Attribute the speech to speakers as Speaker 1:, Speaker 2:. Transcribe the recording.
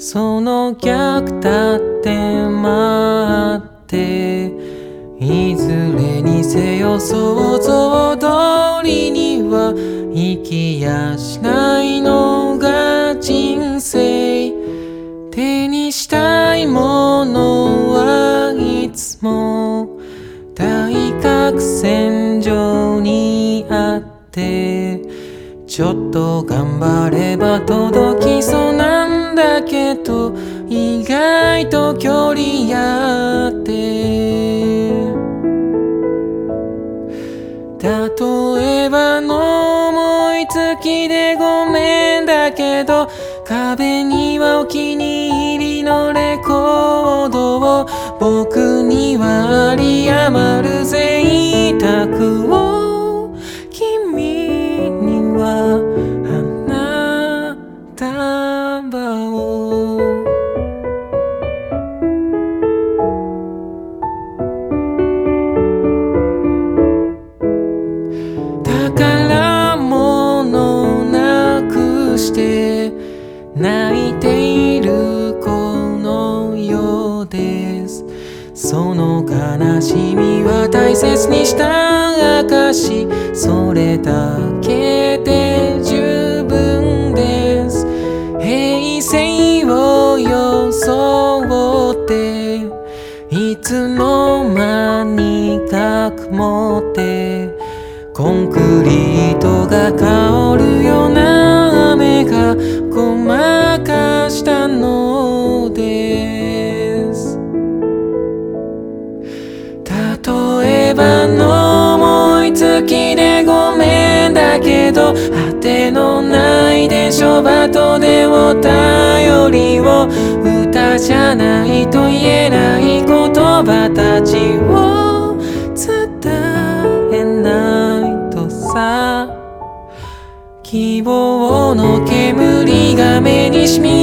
Speaker 1: その逆だって待っていずれにせよ想像通りには生きやしないのが人生。手にしたいものはいつも対角線上にあってちょっと頑張れば届きそうなんだけど意外と距離あって例えばの思いつきでごめんだけど壁にはお気に入りのレコードを僕には有り余る贅沢を君には花束を宝物なくして泣いているこの世です。その悲しみは大切にした証それだけで十分です。平静を装っていつの間にか曇ってコンクリートが香るような雨がごまかしたのです。例えばの思いつきでごめんだけど果てのない伝書バトでお便りを歌じゃないと言えない言葉たちを伝えないとさ希望の煙が目にしみ